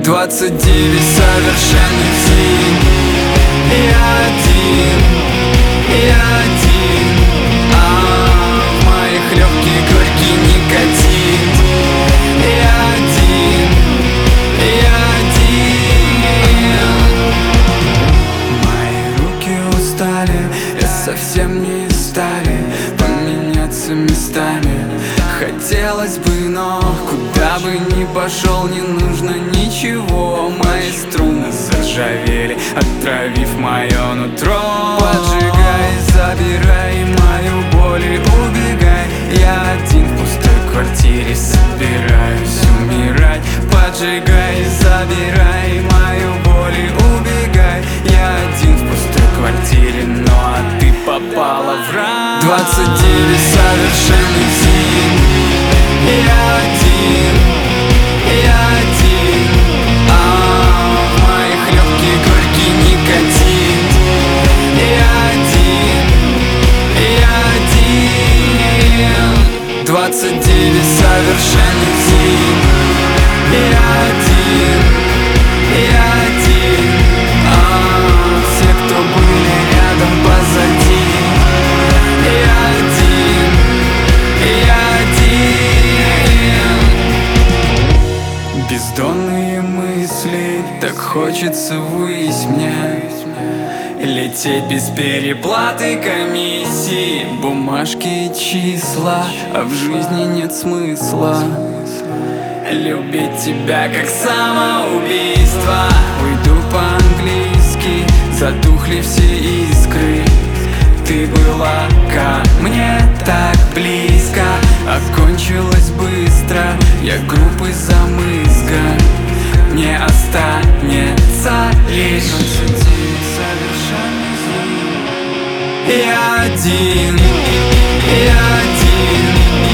29 совершенных зим. Я один, в моих легких горький никотин. Я один. Мои руки устали, я совсем не стали поменяться местами. Хотелось бы, но куда бы ни пошел, не нужно ничего. Мои струны заржавели, отравив мое нутро. Поджигай, забирай мою боль и убегай. Я один в пустой квартире, собираюсь умирать. Поджигай, забирай мою боль и убегай. Я один в пустой квартире, но ты попала в рай. 29 совершенных зим. Я один, в моих легких горький никотин. Я один, 29 совершенных зим. Я один, все, кто были рядом, позади. Я один. Бездонные мысли, так хочется ввысь мне. Лететь без переплаты комиссии, бумажки и числа, а в жизни нет смысла. Любить тебя как самоубийство. Уйду по-английски, затухли все искры. Ты была ко мне так близко, окончилось быстро, я группы замызга. Мне останется лишь я один,